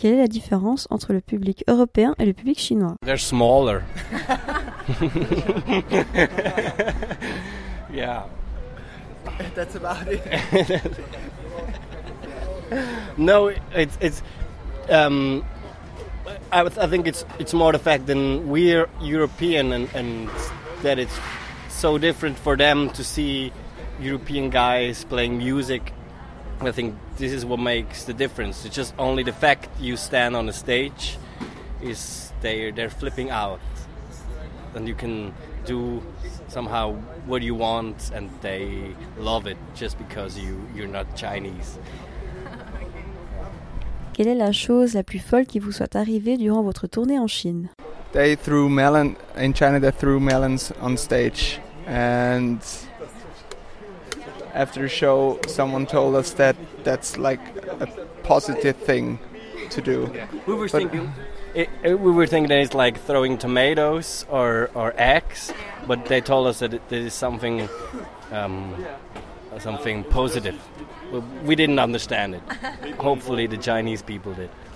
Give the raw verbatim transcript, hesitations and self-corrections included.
Quelle est la différence entre le public européen et le public chinois? They're smaller. Yeah. That's about it. No, it's it's. Um, I, I think it's it's more the fact that we're European and, and that it's so different for them to see European guys playing music. I think this is what makes the difference. It's just only the fact you stand on a stage is they they're flipping out, and you can do somehow what you want, and they love it just because you you're not Chinese. Quelle est la chose la plus folle qui vous soit arrivée durant votre tournée en Chine? They threw melon in China. They threw melons on stage, and after the show, someone told us that that's like a positive thing to do. Yeah. We were But thinking, it, it, we were thinking that it's like throwing tomatoes or, or eggs, but they told us that it, this is something, um, something positive. We, we didn't understand it. Hopefully, the Chinese people did.